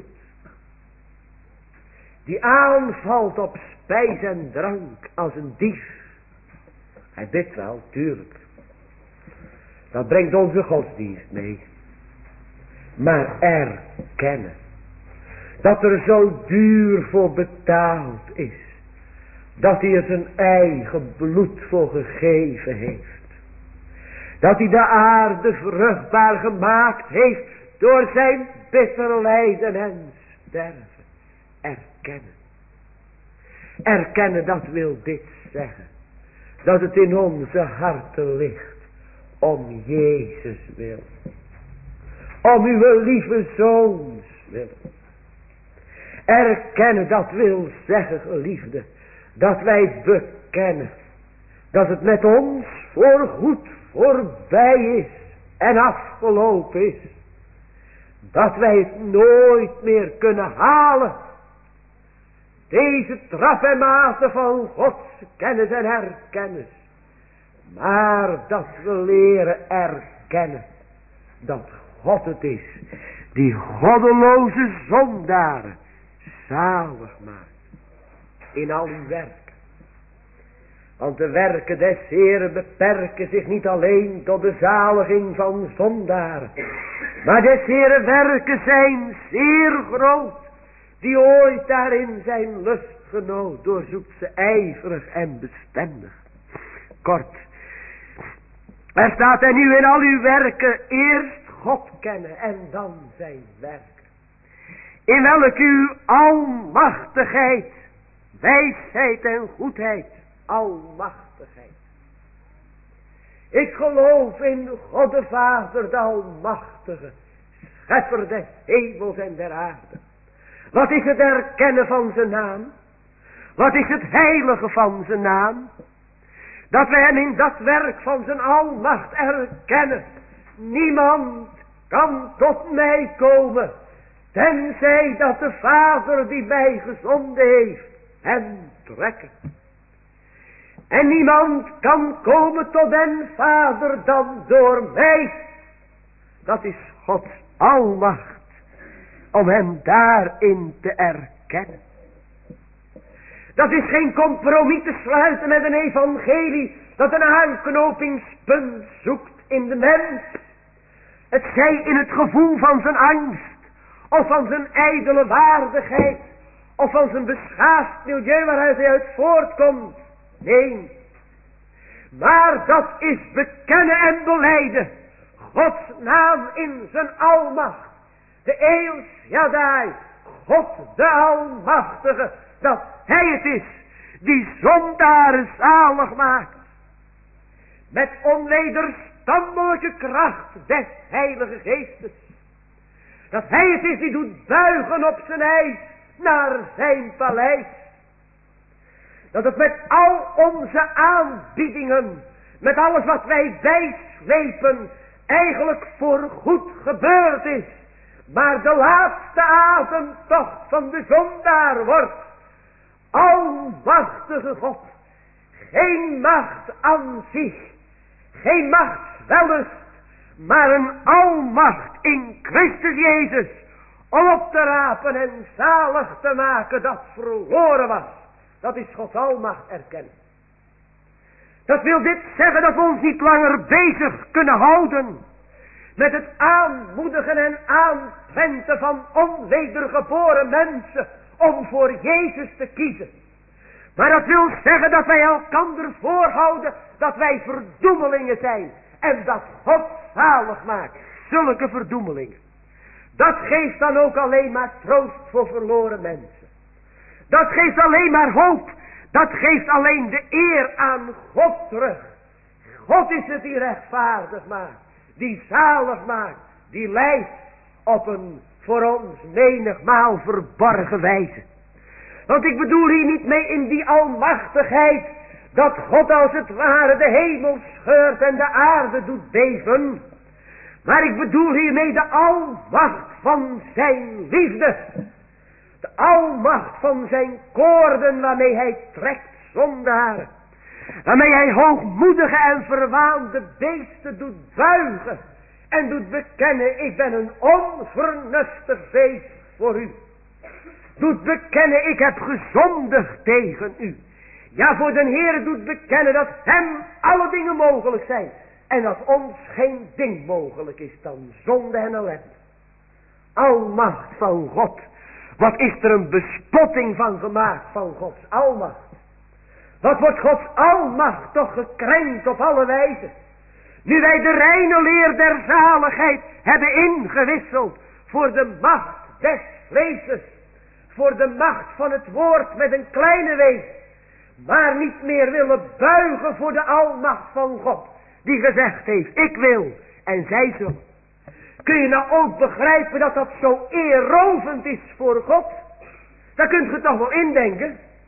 Die aanvalt op spijs en drank als een dief. Hij bidt wel, tuurlijk. Dat brengt onze godsdienst mee. Maar erkennen dat er zo duur voor betaald is. Dat hij er zijn eigen bloed voor gegeven heeft. Dat hij de aarde vruchtbaar gemaakt heeft door zijn bitter lijden en sterven. Erkennen. Erkennen, dat wil dit zeggen. Dat het in onze harten ligt. Om Jezus wil. Om uw lieve zoons wil. Erkennen, dat wil zeggen, geliefde. dat wij bekennen dat het met ons voorgoed voorbij is en afgelopen is. Dat wij het nooit meer kunnen halen. Deze trap en mate van Gods kennis en herkennis. Maar dat we leren erkennen dat God het is die goddeloze zondaren zalig maakt in al uw werken. Want de werken des Heeren beperken zich niet alleen tot de zaliging van zondaren. Maar des Heeren werken zijn zeer groot. Die ooit daarin zijn lust genoot, doorzoekt ze ijverig en bestendig. Kort, er staat er nu in al uw werken eerst God kennen en dan zijn werken. In welk uw almachtigheid, wijsheid en goedheid, almachtigheid. Ik geloof in God de Vader, de almachtige, schepper des hemels en der aarde. Wat is het erkennen van zijn naam? Wat is het heilige van zijn naam? Dat wij hem in dat werk van zijn almacht erkennen. Niemand kan tot mij komen, tenzij dat de Vader die mij gezonden heeft, hem trekken. En niemand kan komen tot den Vader dan door mij. Dat is Gods almacht. Om hem daarin te erkennen. Dat is geen compromis te sluiten met een evangelie dat een aanknopingspunt zoekt in de mens. Het zij in het gevoel van zijn angst, of van zijn ijdele waardigheid, of van zijn beschaafd milieu waaruit hij uit voortkomt. Nee, maar dat is bekennen en belijden Gods naam in zijn almacht. De El Shaddai, God de Almachtige, dat Hij het is die zondaren zalig maakt. Met onwederstandelijke kracht des Heilige Geestes. Dat Hij het is die doet buigen op zijn eis naar zijn paleis. Dat het met al onze aanbiedingen, met alles wat wij bijslepen, eigenlijk voorgoed gebeurd is. Maar de laatste ademtocht van de zondaar wordt almachtige God. Geen macht aan zich, geen machtswellust, maar een almacht in Christus Jezus. Om op te rapen en zalig te maken dat verloren was. Dat is Gods almacht erkennen. Dat wil dit zeggen dat we ons niet langer bezig kunnen houden met het aanmoedigen en aanwenden van onwedergeboren mensen om voor Jezus te kiezen. Maar dat wil zeggen dat wij elkander voorhouden dat wij verdoemelingen zijn. En dat God zalig maakt. Zulke verdoemelingen. Dat geeft dan ook alleen maar troost voor verloren mensen. Dat geeft alleen maar hoop. Dat geeft alleen de eer aan God terug. God is het die rechtvaardig maakt. Die zalig maakt. Die leidt op een voor ons menigmaal verborgen wijze. Want ik bedoel hier niet mee in die almachtigheid. Dat God als het ware de hemel scheurt en de aarde doet beven. Maar ik bedoel hiermee de almacht van zijn liefde. De almacht van zijn koorden waarmee hij trekt zondaren. Waarmee hij hoogmoedige en verwaande beesten doet buigen. En doet bekennen, ik ben een onvernuftig beest voor u. Doet bekennen, ik heb gezondigd tegen u. Ja, voor den Heer doet bekennen dat hem alle dingen mogelijk zijn. En dat ons geen ding mogelijk is dan zonde en ellende. Almacht van God. Wat is er een bespotting van gemaakt van Gods almacht. Wat wordt Gods almacht toch gekrenkt op alle wijzen. Nu wij de reine leer der zaligheid hebben ingewisseld voor de macht des vleeses. Voor de macht van het woord met een kleine wees. Maar niet meer willen buigen voor de almacht van God. Die gezegd heeft, ik wil en zij zullen. Kun je nou ook begrijpen dat dat zo eerrovend is voor God? Daar kunt je toch wel indenken.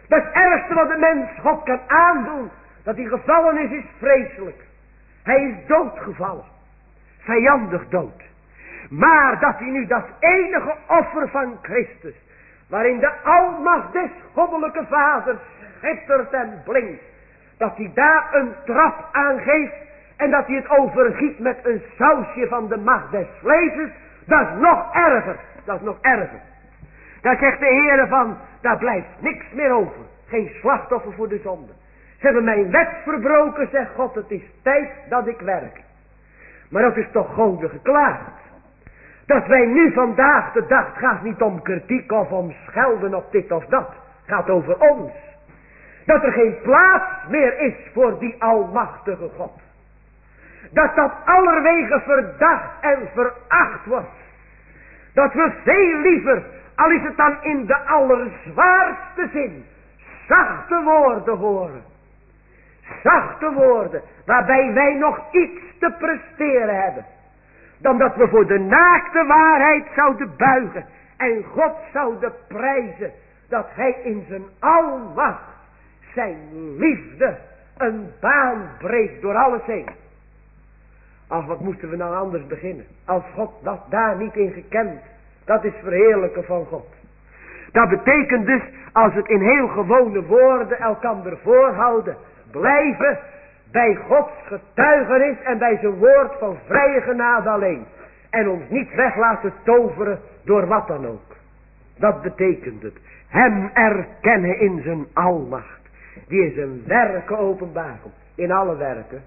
Dat is het ergste wat de mens God kan aandoen. Dat hij gevallen is, is vreselijk. Hij is doodgevallen. Vijandig dood. Maar dat hij nu dat enige offer van Christus, waarin de almacht des goddelijke vaders schittert en blinkt, dat hij daar een trap aan geeft en dat hij het overgiet met een sausje van de macht des vleeses, dat is nog erger. Dat is nog erger. Daar zegt de Heer van, daar blijft niks meer over. Geen slachtoffer voor de zonde. Ze hebben mijn wet verbroken, zegt God, het is tijd dat ik werk. Maar dat is toch Gode geklaagd. Dat wij nu vandaag de dag, het gaat niet om kritiek of om schelden op dit of dat. Het gaat over ons. Dat er geen plaats meer is voor die almachtige God. Dat dat allerwege verdacht en veracht wordt. Dat we veel liever, al is het dan in de allerzwaarste zin, zachte woorden horen. Zachte woorden, waarbij wij nog iets te presteren hebben. Dan dat we voor de naakte waarheid zouden buigen. En God zouden prijzen dat hij in zijn almacht zijn liefde een baan breekt door alles heen. Ach, wat moesten we nou anders beginnen. Als God dat daar niet in gekend. Dat is verheerlijken van God. Dat betekent dus, als we het in heel gewone woorden elkander voorhouden. Blijven bij Gods getuigenis en bij zijn woord van vrije genade alleen. En ons niet weg laten toveren door wat dan ook. Dat betekent het. Hem erkennen in zijn almacht. Die in zijn werken openbaar komt. In alle werken.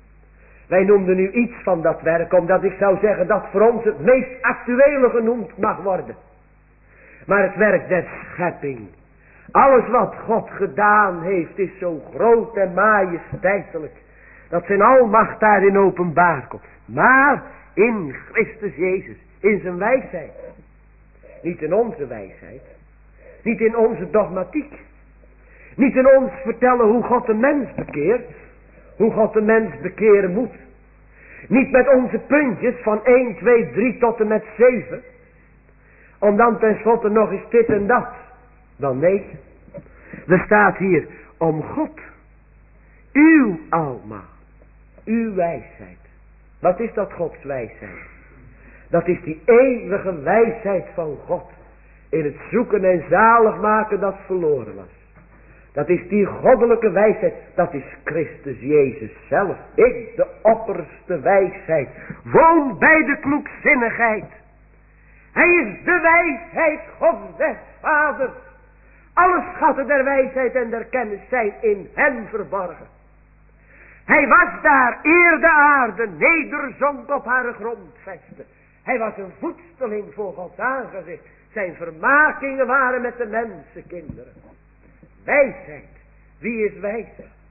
Wij noemden nu iets van dat werk, omdat ik zou zeggen dat voor ons het meest actuele genoemd mag worden. Maar het werk der schepping. Alles wat God gedaan heeft is zo groot en majesteitelijk. Dat zijn almacht daarin openbaar komt. Maar in Christus Jezus, in zijn wijsheid. Niet in onze wijsheid. Niet in onze dogmatiek. Niet in ons vertellen hoe God de mens bekeert. Hoe God de mens bekeren moet. Niet met onze puntjes van één, twee, drie tot en met zeven. Om dan tenslotte nog eens dit en dat. Dan nee. Er staat hier om God. Uw almacht. Uw wijsheid. Wat is dat Gods wijsheid? Dat is die eeuwige wijsheid van God. In het zoeken en zalig maken dat verloren was. Dat is die goddelijke wijsheid. Dat is Christus Jezus zelf. Ik, de opperste wijsheid. Woon bij de kloekzinnigheid. Hij is de wijsheid Gods des Vaders. Alle schatten der wijsheid en der kennis zijn in hem verborgen. Hij was daar eer de aarde nederzonk op haar grondvesten. Hij was een voedsteling voor Gods aangezicht. Zijn vermakingen waren met de mensenkinderen. Wijsheid. Wie is wijs?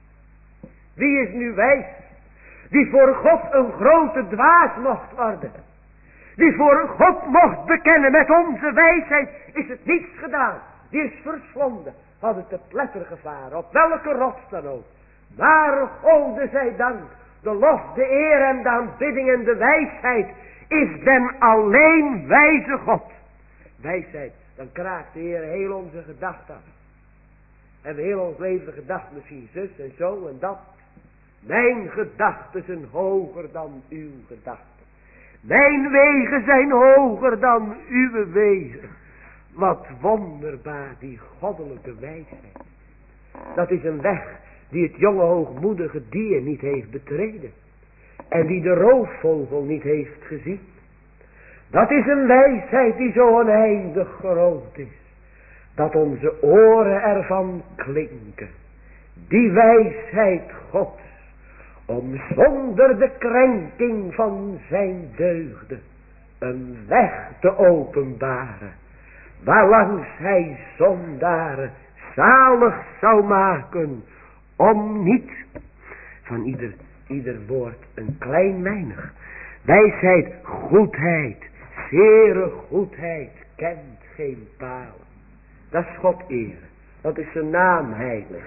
Wie is nu wijs? Die voor God een grote dwaas mocht worden. Die voor God mocht bekennen met onze wijsheid. Is het niets gedaan. Die is verslonden. Had het te pletter gevaren. Op welke rots dan ook. Maar Gode zij dank. De lof, de eer en de aanbidding en de wijsheid. Is den alleen wijze God. Wijsheid. Dan kraakt de Heer heel onze gedachten af. En we heel ons leven gedacht misschien zus en zo en dat. Mijn gedachten zijn hoger dan uw gedachten. Mijn wegen zijn hoger dan uw wegen. Wat wonderbaar die goddelijke wijsheid. Dat is een weg die het jonge hoogmoedige dier niet heeft betreden. En die de roofvogel niet heeft gezien. Dat is een wijsheid die zo oneindig groot is. Dat onze oren ervan klinken. Die wijsheid Gods. Om zonder de krenking van zijn deugden. Een weg te openbaren. Waarlangs hij zondaren zalig zou maken. Om niet van ieder, ieder woord een klein weinig. Wijsheid, goedheid, zere goedheid kent geen palen. Dat is God eren. Dat is zijn naam heilig.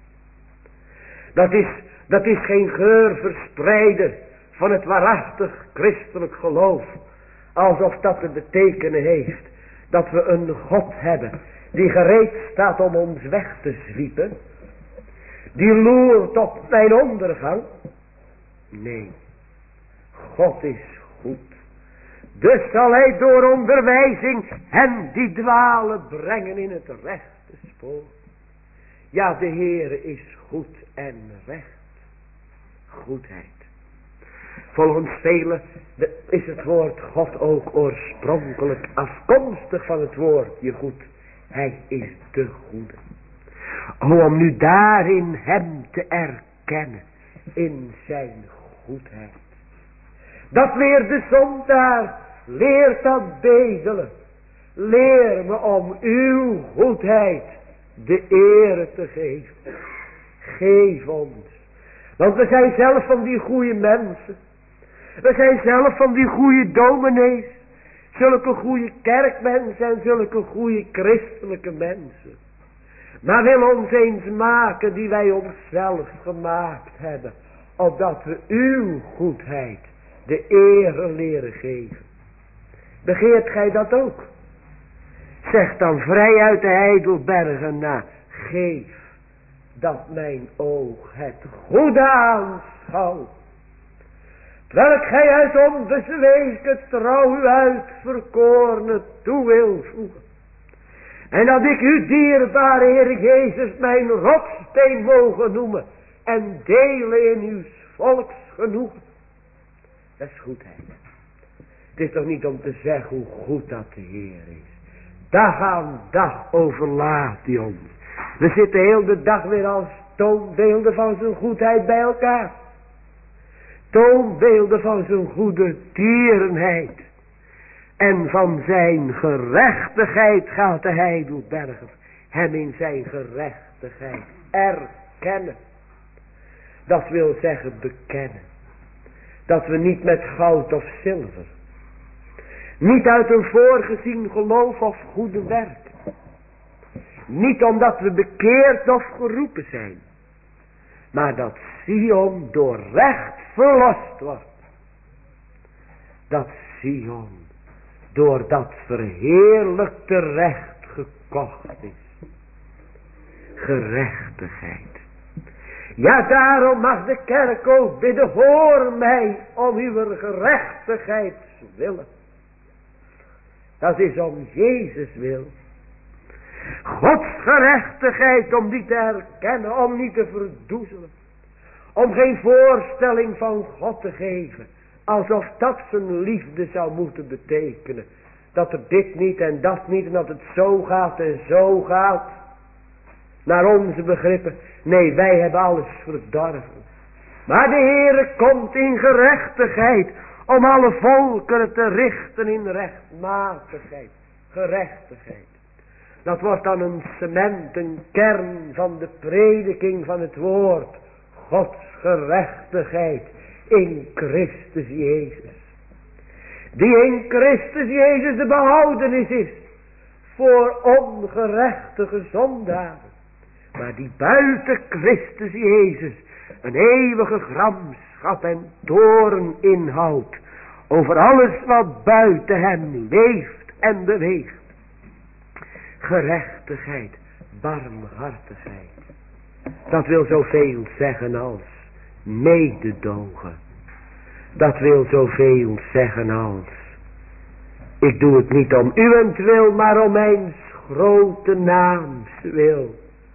Dat is, dat is geen geurverspreider van het waarachtig christelijk geloof. Alsof dat te betekenen heeft dat we een God hebben die gereed staat om ons weg te zwiepen, die loert op mijn ondergang. Nee, God is goed. Dus zal hij door onderwijzing hen die dwalen brengen in het rechte spoor. Ja, de Heere is goed en recht. Goedheid. Volgens velen is het woord God ook oorspronkelijk afkomstig van het woordje goed. Hij is de goede. O, om nu daarin hem te erkennen, in zijn goedheid. Dat leert de zondaar, leert dat bedelen. Leer me om uw goedheid de ere te geven. Geef ons. Want we zijn zelf van die goede mensen. We zijn zelf van die goede dominees. Zulke goede kerkmensen en zulke goede christelijke mensen. Maar wil ons eens maken die wij onszelf gemaakt hebben. Opdat we uw goedheid de ere leren geven. Begeert gij dat ook? Zeg dan vrij uit de Heidelbergen na. Geef dat mijn oog het goede aanschouwt. Terwijl gij uit onbezweken trouw u uitverkorene toe wil voegen. En dat ik u dierbare Heer Jezus mijn rotssteen mogen noemen. En delen in uw volks genoegen. Dat is goedheid. Het is toch niet om te zeggen hoe goed dat de Heer is. Dag aan dag overlaat hij ons. We zitten heel de dag weer als toonbeelden van zijn goedheid bij elkaar. Toonbeelden van zijn goede tierenheid. En van zijn gerechtigheid gaat de Heidelberger hem in zijn gerechtigheid erkennen. Dat wil zeggen bekennen. Dat we niet met goud of zilver. Niet uit een voorgezien geloof of goede werk. Niet omdat we bekeerd of geroepen zijn. Maar dat Sion door recht verlost wordt. Dat Sion door dat verheerlijkte recht gekocht is. Gerechtigheid. Ja, daarom mag de kerk ook bidden, hoor mij om uw gerechtigheids willen. Dat is om Jezus wil. Gods gerechtigheid om die te herkennen, om niet te verdoezelen. Om geen voorstelling van God te geven. Alsof dat zijn liefde zou moeten betekenen. Dat er dit niet en dat niet en dat het zo gaat en zo gaat. Naar onze begrippen. Nee, wij hebben alles verdorven. Maar de Heere komt in gerechtigheid. Om alle volkeren te richten in rechtmatigheid. Gerechtigheid. Dat wordt dan een cement, een kern van de prediking van het woord. Gods gerechtigheid in Christus Jezus. Die in Christus Jezus de behoudenis is voor ongerechtige zondaren. Maar die buiten Christus Jezus een eeuwige gramschap en toorn inhoudt. Over alles wat buiten hem leeft en beweegt. Gerechtigheid, barmhartigheid. Dat wil zoveel zeggen als mededogen. Dat wil zoveel zeggen als ik doe het niet om uwentwil, maar om mijn grote naams wil.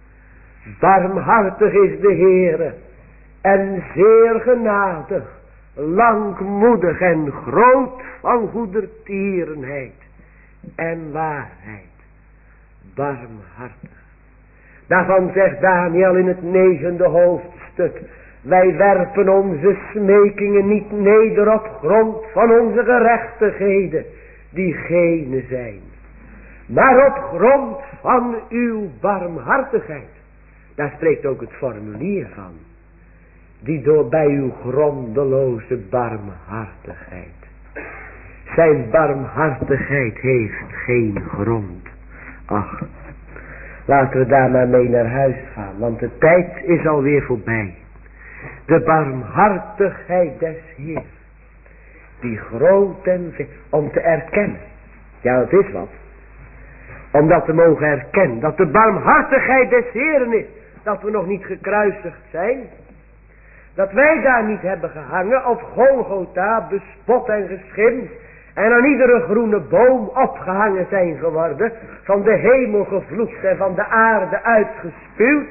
Barmhartig is de Heere en zeer genadig, langmoedig en groot van goedertierenheid en waarheid. Barmhartig. Daarvan zegt Daniel in het negende hoofdstuk. Wij werpen onze smekingen niet neder op grond van onze gerechtigheden. Die gene zijn. Maar op grond van uw barmhartigheid. Daar spreekt ook het formulier van. Die door bij uw grondeloze barmhartigheid. Zijn barmhartigheid heeft geen grond. Ach, laten we daar maar mee naar huis gaan. Want de tijd is alweer voorbij. De barmhartigheid des Heer. Die groot en veel. Om te erkennen. Ja, het is wat. Omdat we mogen erkennen dat de barmhartigheid des Heeren is. Dat we nog niet gekruisigd zijn. Dat wij daar niet hebben gehangen op Golgotha, bespot en geschimd. En aan iedere groene boom opgehangen zijn geworden. Van de hemel gevloekt en van de aarde uitgespuwd.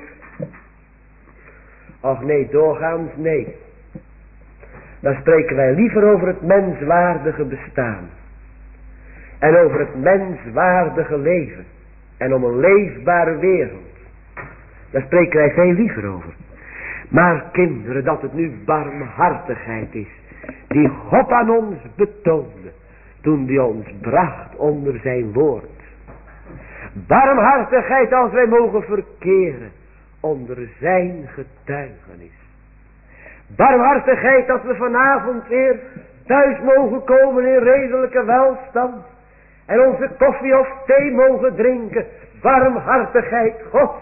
Och nee, doorgaans nee. Dan spreken wij liever over het menswaardige bestaan. En over het menswaardige leven. En om een leefbare wereld. Daar spreken wij veel liever over. Maar kinderen, dat het nu barmhartigheid is. Die God aan ons betoonde. Toen die ons bracht onder zijn woord. Barmhartigheid als wij mogen verkeren. Onder zijn getuigenis. Barmhartigheid dat we vanavond weer thuis mogen komen in redelijke welstand. En onze koffie of thee mogen drinken. Barmhartigheid Gods.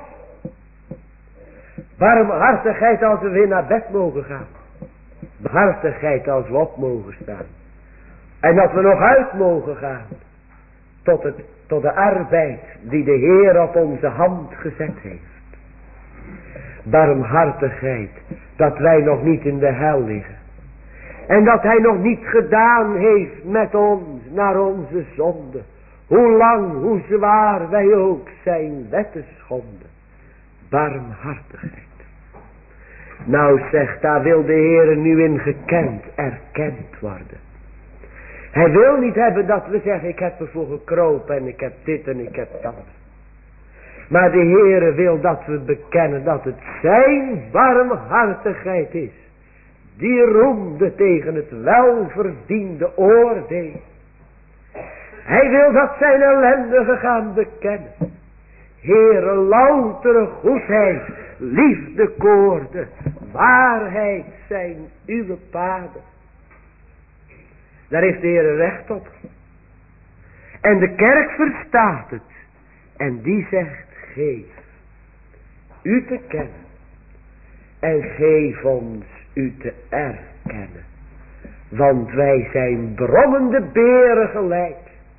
Barmhartigheid als we weer naar bed mogen gaan. Barmhartigheid als we op mogen staan. En dat we nog uit mogen gaan. Tot, het, tot de arbeid die de Heer op onze hand gezet heeft. Barmhartigheid dat wij nog niet in de hel liggen. En dat hij nog niet gedaan heeft met ons naar onze zonde. Hoe lang, hoe zwaar wij ook zijn wetten schonden. Barmhartigheid. Nou zegt, daar wil de Heer nu in gekend, erkend worden. Hij wil niet hebben dat we zeggen, ik heb ervoor gekropen en ik heb dit en ik heb dat. Maar de Heer wil dat we bekennen dat het zijn barmhartigheid is. Die roemde tegen het welverdiende oordeel. Hij wil dat zijn ellendigen gaan bekennen. Heere, loutere goedheid, liefde koorde, waarheid zijn uw paden. Daar heeft de Heer recht op. En de kerk verstaat het. En die zegt, geef u te kennen. En geef ons u te erkennen. Want wij zijn brommende beren gelijk.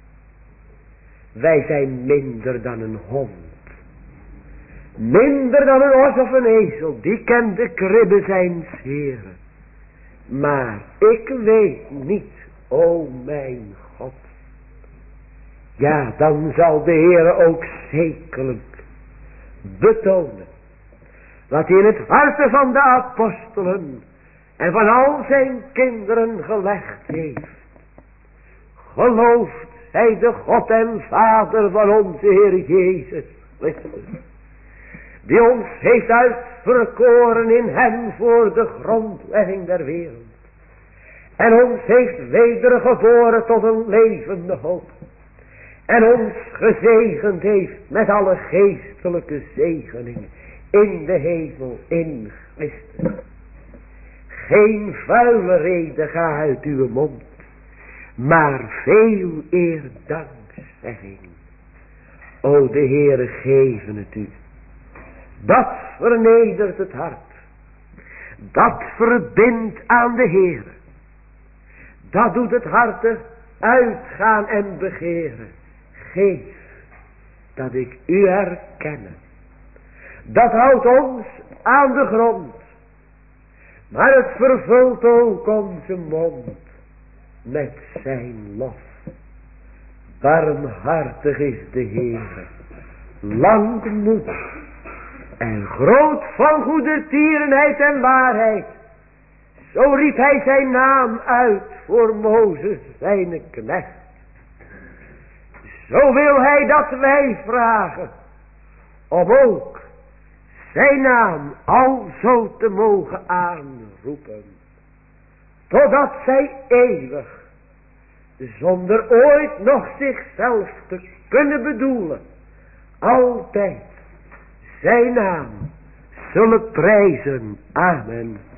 Wij zijn minder dan een hond. Minder dan een os of een ezel. Die kent de kribbe zijns Heeren. Maar ik weet niet, o mijn God. Ja, dan zal de Heer ook zekerlijk betonen. Wat hij in het harte van de apostelen en van al zijn kinderen gelegd heeft. Gelooft hij de God en Vader van onze Heer Jezus Christus. Die ons heeft uitverkoren in hem voor de grondlegging der wereld. En ons heeft wedergeboren tot een levende hoop. En ons gezegend heeft met alle geestelijke zegeningen in de hemel in Christus. Geen vuile reden ga uit uw mond, maar veel eer dankzegging. O de Heere, geven het u. Dat vernedert het hart. Dat verbindt aan de Heere. Dat doet het hart uitgaan en begeren. Geef dat ik u herkenne. Dat houdt ons aan de grond. Maar het vervult ook onze mond met zijn lof. Barmhartig is de Heer, langmoedig en groot van goede tierenheid en waarheid. Zo riep hij zijn naam uit voor Mozes zijn knecht. Zo wil hij dat wij vragen om ook zijn naam alzo te mogen aanroepen. Totdat zij eeuwig, zonder ooit nog zichzelf te kunnen bedoelen, altijd zijn naam zullen prijzen. Amen.